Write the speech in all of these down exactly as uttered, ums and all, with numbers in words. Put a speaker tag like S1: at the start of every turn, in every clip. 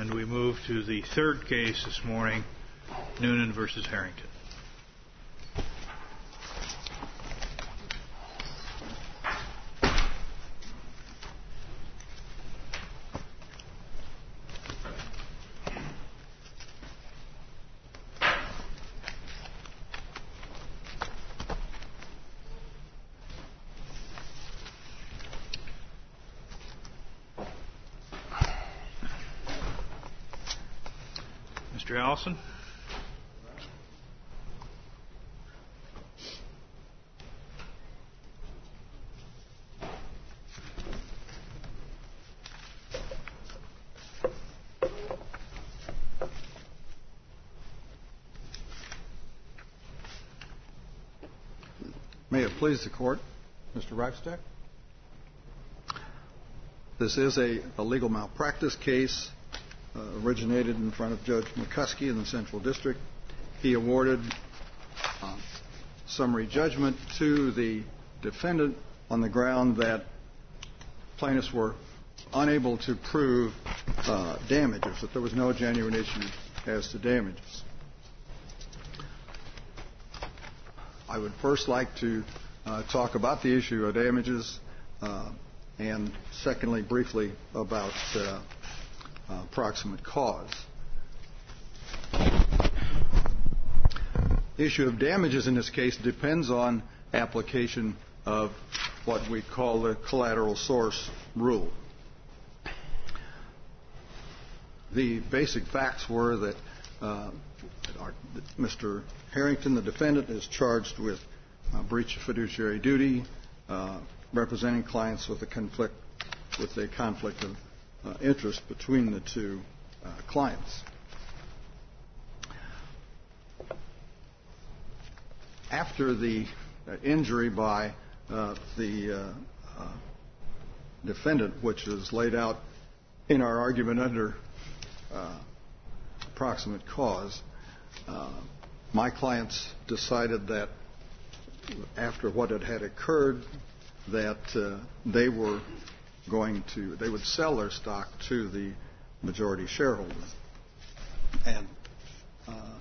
S1: And we move to the third case this morning, Noonan versus Harrington. Mister Allison.
S2: May it please the Court, Mister Reifstack. This is a, a legal malpractice case. Uh, originated in front of Judge McCuskey in the Central District. He awarded uh, summary judgment to the defendant on the ground that plaintiffs were unable to prove uh, damages, that there was no genuine issue as to damages. I would first like to uh, talk about the issue of damages uh, and secondly, briefly, about uh, Uh, proximate cause. The issue of damages in this case depends on application of what we call the collateral source rule. The basic facts were that uh, our, Mister Harrington, the defendant, is charged with uh, breach of fiduciary duty, uh, representing clients with a conflict with a conflict of Uh, interest between the two uh, clients. After the uh, injury by uh, the uh, uh, defendant, which is laid out in our argument under uh, proximate cause, uh, my clients decided that after what had, had occurred, that uh, they were going to, they would sell their stock to the majority shareholder. And uh,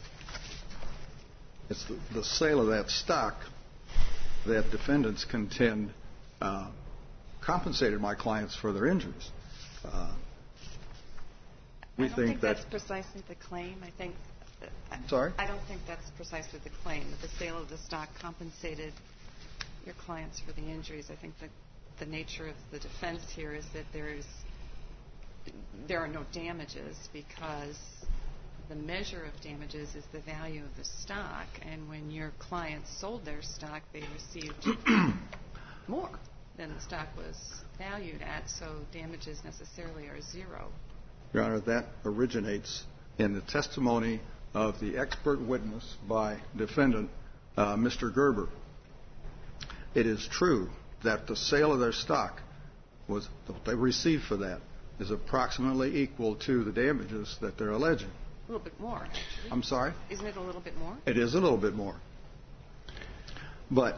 S2: it's the, the sale of that stock that defendants contend uh, compensated my clients for their injuries. Uh, we
S3: I don't
S2: think,
S3: think
S2: that
S3: that's precisely the claim. I think. Uh,
S2: Sorry?
S3: I don't think that's precisely the claim, that the sale of the stock compensated your clients for the injuries. I think that the nature of the defense here is that there is there are no damages because the measure of damages is the value of the stock, and when your clients sold their stock, they received more than the stock was valued at, so damages necessarily are zero.
S2: Your Honor, that originates in the testimony of the expert witness by defendant, uh, Mister Gerber. It is true that the sale of their stock was, what they received for that, is approximately equal to the damages that they're alleging.
S3: A little bit more, actually.
S2: I'm sorry?
S3: Isn't it a little bit more?
S2: It is a little bit more. But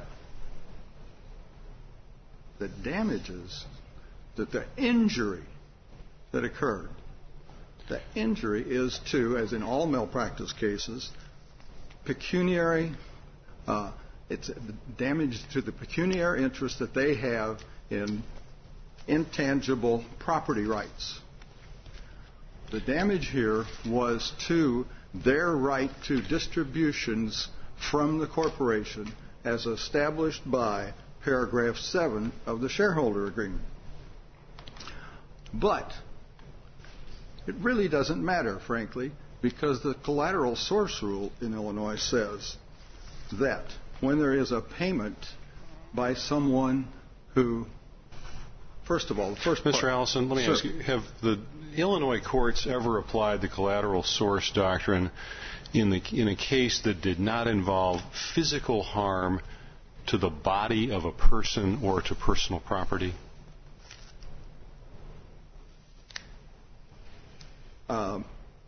S2: the damages, that the injury that occurred, the injury is to, as in all malpractice cases, pecuniary uh, It's damage to the pecuniary interest that they have in intangible property rights. The damage here was to their right to distributions from the corporation as established by paragraph seven of the shareholder agreement. But it really doesn't matter, frankly, because the collateral source rule in Illinois says that when there is a payment by someone who, first of all, the first
S4: Mister
S2: part,
S4: Allison, let me
S2: sure.
S4: ask you, have the Illinois courts ever applied the collateral source doctrine in the in a case that did not involve physical harm to the body of a person or to personal property?
S2: Um,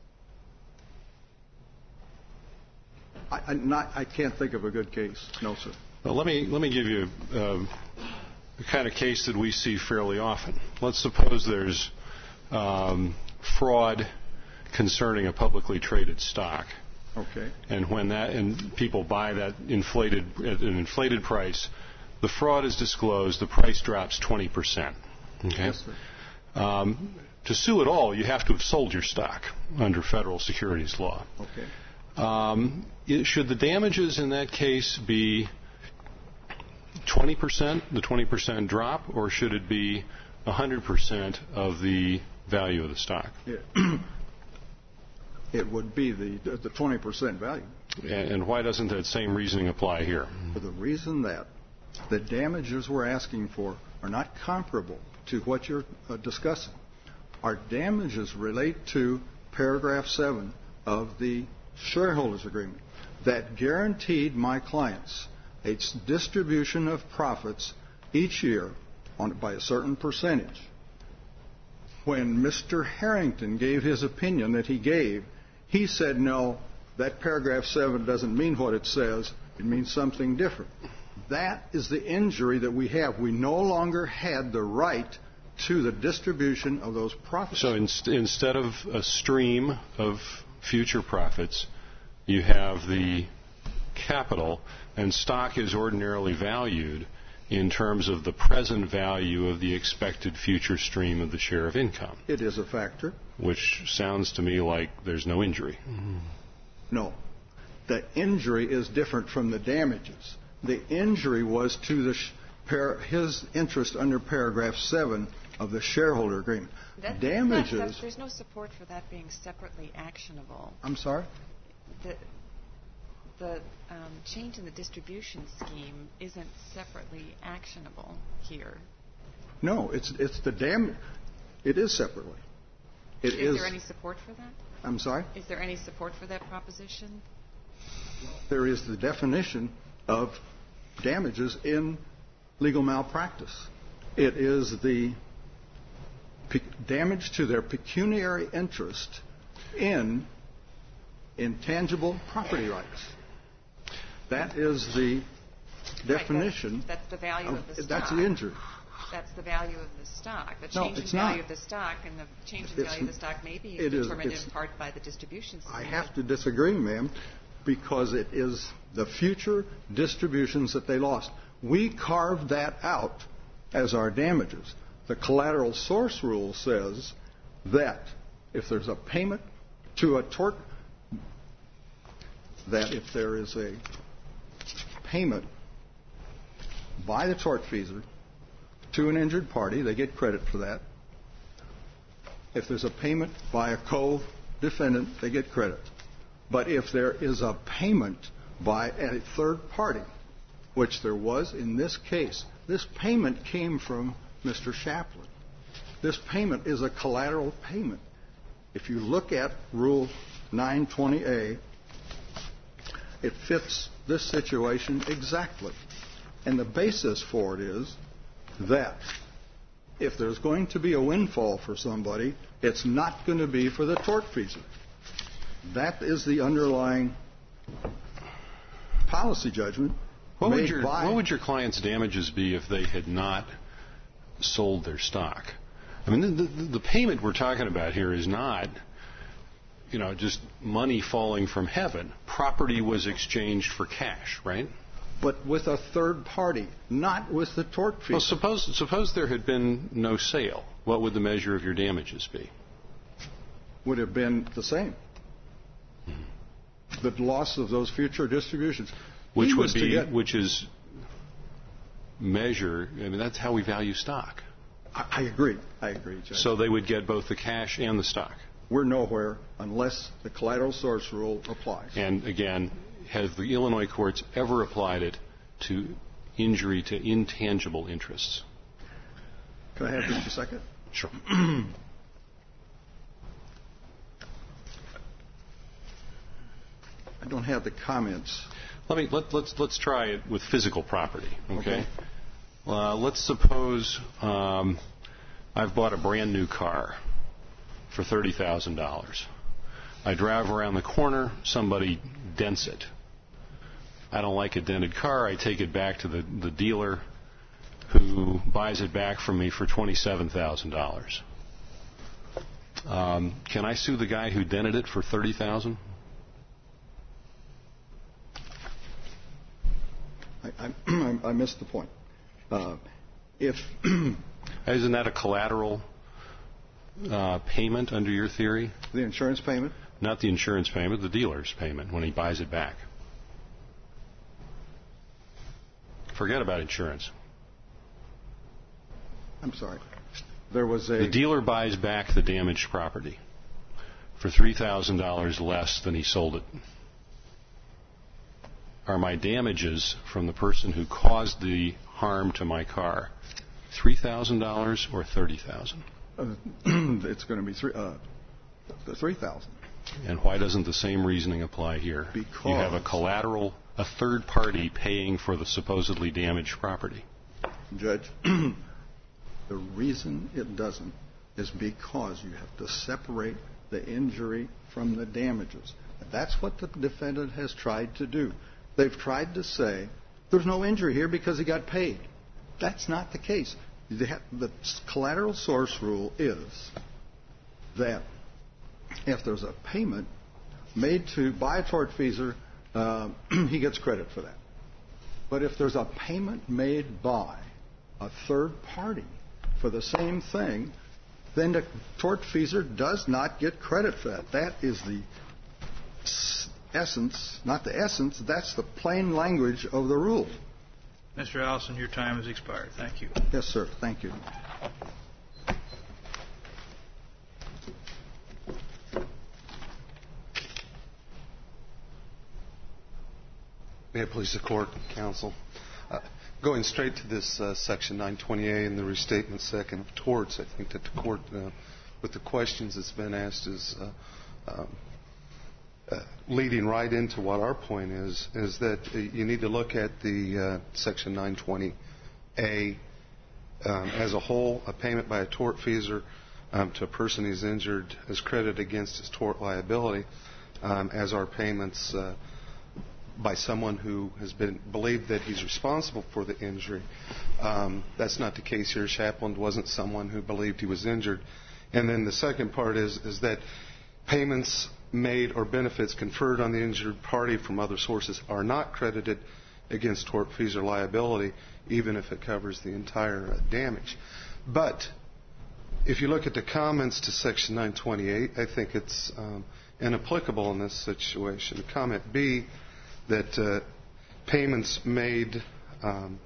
S2: I, I, not, I can't think of a good case. No, sir.
S4: Well, let me let me give you uh, the kind of case that we see fairly often. Let's suppose there's um, fraud concerning a publicly traded stock.
S2: Okay.
S4: And when that and people buy that inflated at an inflated price, the fraud is disclosed. The price drops twenty percent. Okay.
S2: Yes, sir.
S4: Um, to sue at all, you have to have sold your stock under federal securities law.
S2: Okay.
S4: Um, it, should the damages in that case be twenty percent, the twenty percent drop, or should it be one hundred percent of the value of the stock?
S2: It, it would be the the twenty percent value.
S4: And, and why doesn't that same reasoning apply here?
S2: For the reason that the damages we're asking for are not comparable to what you're uh, discussing. Our damages relate to paragraph seven of the shareholders agreement that guaranteed my clients a distribution of profits each year on, by a certain percentage. When Mister Harrington gave his opinion that he gave, he said, no, that paragraph seven doesn't mean what it says. It means something different. That is the injury that we have. We no longer had the right to the distribution of those profits.
S4: So in, instead of a stream of future profits, you have the capital, and stock is ordinarily valued in terms of the present value of the expected future stream of the share of income.
S2: It is a factor.
S4: Which sounds to me like there's no injury.
S2: Mm-hmm. No. The injury is different from the damages. The injury was to the sh- par- his interest under paragraph seven of the shareholder agreement.
S3: That,
S2: damages.
S3: That, there's no support for that being separately actionable.
S2: I'm sorry?
S3: The, the um, change in the distribution scheme isn't separately actionable here.
S2: No, it's it's the dam. It is separately. It
S3: is,
S2: is
S3: there any support for that?
S2: I'm sorry?
S3: Is there any support for that proposition?
S2: There is the definition of damages in legal malpractice. It is the pe- damage to their pecuniary interest in intangible property rights. That is the definition.
S3: Right, that's, that's the value of, of the stock.
S2: That's the injury.
S3: That's the value of the stock. The
S2: No,
S3: change in
S2: it's
S3: value
S2: not.
S3: of the stock and the change in
S2: It's,
S3: value of the stock may be
S2: it
S3: determined
S2: is,
S3: in part by the distribution scheme.
S2: I have to disagree, ma'am, because it is the future distributions that they lost. We carved that out as our damages. The collateral source rule says that if there's a payment to a tort, that if there is a payment by the tortfeasor to an injured party, they get credit for that. If there's a payment by a co-defendant, they get credit. But if there is a payment by a third party, which there was in this case, this payment came from Mister Chaplin. This payment is a collateral payment. If you look at Rule nine twenty A, it fits this situation exactly. And the basis for it is that if there's going to be a windfall for somebody, it's not going to be for the tortfeasor. That is the underlying policy judgment.
S4: What
S2: made
S4: would your
S2: by
S4: what would your clients' damages be if they had not sold their stock? I mean, the, the, the payment we're talking about here is not, you know, just money falling from heaven. Property was exchanged for cash, right?
S2: But with a third party, not with the tortfeasor.
S4: Well, suppose suppose there had been no sale. What would the measure of your damages be?
S2: Would have been the same. The loss of those future distributions.
S4: Which
S2: He
S4: would
S2: was to
S4: be,
S2: get-
S4: which is measure. I mean, that's how we value stock.
S2: I, I agree. I agree, Judge.
S4: So they would get both the cash and the stock.
S2: We're nowhere unless the collateral source rule applies.
S4: And again, have the Illinois courts ever applied it to injury to intangible interests?
S2: Can I have just a second?
S4: Sure.
S2: I don't have the comments.
S4: Let me let, let's let's try it with physical property. Okay.
S2: Okay.
S4: Uh, let's suppose um, I've bought a brand new car for thirty thousand dollars. I drive around the corner, somebody dents it. I don't like a dented car. I take it back to the, the dealer, who buys it back from me for twenty-seven thousand dollars. Um, can I sue the guy who dented it for thirty thousand
S2: I, I, I missed the point. Uh, if
S4: Isn't that a collateral uh, payment under your theory?
S2: the insurance payment,
S4: Not the insurance payment, the dealer's payment when he buys it back. Forget about insurance.
S2: I'm sorry, there was a...
S4: The dealer buys back the damaged property for three thousand dollars less than he sold it. Are my damages from the person who caused the harm to my car three thousand dollars or thirty thousand dollars?
S2: Uh, it's going to be three, uh, the three thousand dollars.
S4: And why doesn't the same reasoning apply here?
S2: Because
S4: you have a collateral, a third party paying for the supposedly damaged property.
S2: Judge, the reason it doesn't is because you have to separate the injury from the damages. That's what the defendant has tried to do. They've tried to say there's no injury here because he got paid. That's not the case. The collateral source rule is that if there's a payment made to by a tortfeasor, uh, he gets credit for that. But if there's a payment made by a third party for the same thing, then the tortfeasor does not get credit for that. That is the essence, not the essence, that's the plain language of the rule.
S1: Mister Allison, your time has expired. Thank you.
S2: Yes, sir. Thank you.
S5: May it please the Court, Counsel. Uh, going straight to this uh, Section nine twenty A and the restatement second of torts, I think that the Court, uh, with the questions that's been asked, is uh, um, uh, leading right into what our point is, is that uh, you need to look at the uh, Section nine twenty A um, as a whole. A payment by a tortfeasor um, to a person who's injured is credited against his tort liability, um, as are payments uh, by someone who has been believed that he's responsible for the injury. Um, that's not the case here. Shapland wasn't someone who believed he was injured. And then the second part is, is that payments made or benefits conferred on the injured party from other sources are not credited against tortfeasor liability, even if it covers the entire uh, damage. But if you look at the comments to Section nine twenty-eight, I think it's um, inapplicable in this situation. Comment B, that uh, payments made, um,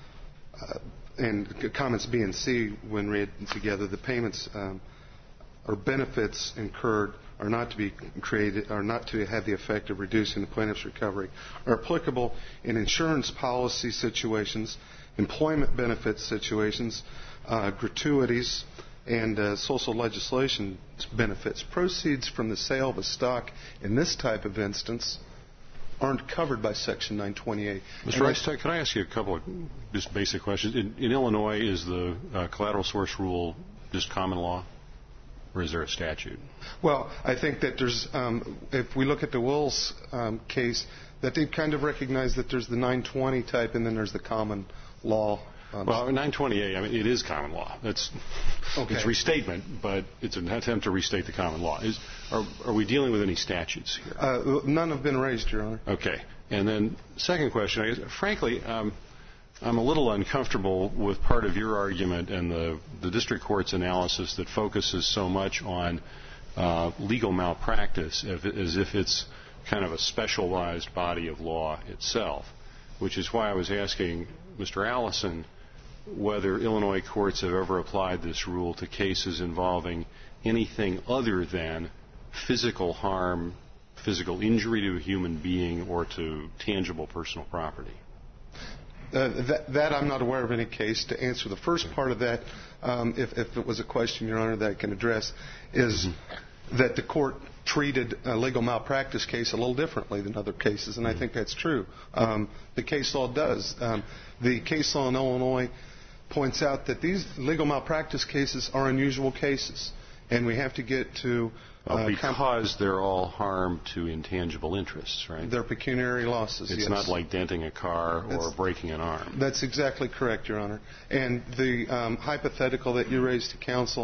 S5: uh, and comments B and C, when read together, the payments um, or benefits incurred are not to be created, are not to have the effect of reducing the plaintiff's recovery, are applicable in insurance policy situations, employment benefits situations, uh, gratuities, and uh, social legislation benefits. Proceeds from the sale of a stock in this type of instance aren't covered by Section nine twenty-eight.
S4: Mister Rice, can I ask you a couple of just basic questions? In, in Illinois, is the uh, collateral source rule just common law, or is there a statute?
S5: Well, I think that there's, um, if we look at the Wills um, case, that they've kind of recognized that there's the nine twenty type and then there's the common law. Um,
S4: well, nine twenty-eight, I mean, it is common law. That's
S5: okay. It's
S4: restatement, but it's an attempt to restate the common law. Is, are, are we dealing with any statutes here?
S5: Uh, none have been raised, Your Honor.
S4: Okay. And then second question, I guess, frankly, um, I'm a little uncomfortable with part of your argument and the, the district court's analysis that focuses so much on uh, legal malpractice if, as if it's kind of a specialized body of law itself, which is why I was asking Mister Allison whether Illinois courts have ever applied this rule to cases involving anything other than physical harm, physical injury to a human being, or to tangible personal property.
S5: Uh, that, that I'm not aware of any case. To answer the first part of that, um, if, if it was a question, Your Honor, that I can address, is mm-hmm. that the court treated a legal malpractice case a little differently than other cases, and I think that's true. Um, the case law does. Um, the case law in Illinois points out that these legal malpractice cases are unusual cases, and we have to get to...
S4: Uh, well, because comp- they're all harm to intangible interests, right?
S5: They're pecuniary losses,
S4: It's
S5: yes.
S4: not like denting a car or
S5: that's,
S4: breaking an arm.
S5: That's exactly correct, Your Honor. And the um, hypothetical that you raised to counsel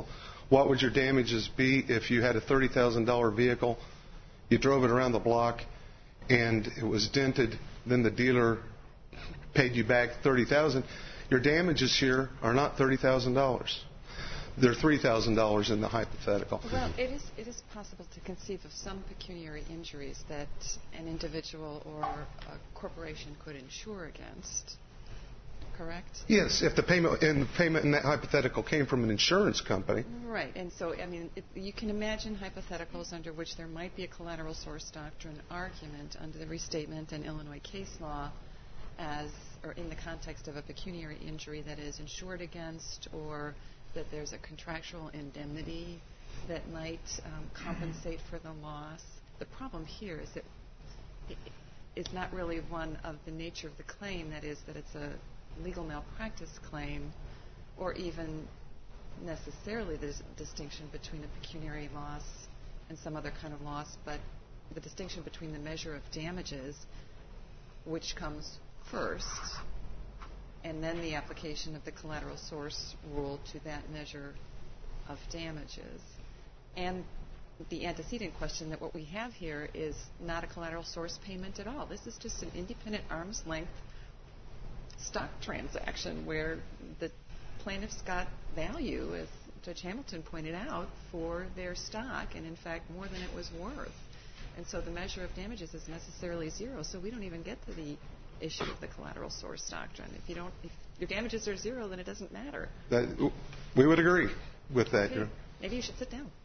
S5: what would your damages be if you had a thirty thousand dollars vehicle, you drove it around the block, and it was dented, then the dealer paid you back thirty thousand dollars? Your damages here are not thirty thousand dollars. They're three thousand dollars in the hypothetical.
S3: Well, it is, it is possible to conceive of some pecuniary injuries that an individual or a corporation could insure against. Correct?
S5: Yes, if the payment and the payment in that hypothetical came from an insurance company.
S3: Right, and so I mean, it, you can imagine hypotheticals under which there might be a collateral source doctrine argument under the restatement and Illinois case law, as or in the context of a pecuniary injury that is insured against, or that there's a contractual indemnity that might um, compensate for the loss. The problem here is that it is not really one of the nature of the claim, that is, that it's a legal malpractice claim, or even necessarily the distinction between a pecuniary loss and some other kind of loss, but the distinction between the measure of damages, which comes first, and then the application of the collateral source rule to that measure of damages. And the antecedent question that what we have here is not a collateral source payment at all. This is just an independent arm's length stock transaction where the plaintiffs got value, as Judge Hamilton pointed out, for their stock, and in fact more than it was worth. And so the measure of damages is necessarily zero, so we don't even get to the issue of the collateral source doctrine. If you don't, if your damages are zero, then it doesn't matter.
S5: That, we would agree with that.
S3: Okay. Maybe you should sit down.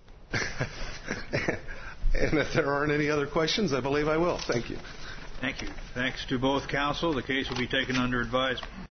S5: And if there aren't any other questions, I believe I will. Thank you.
S1: Thank you. Thanks to both counsel. The case will be taken under advisement.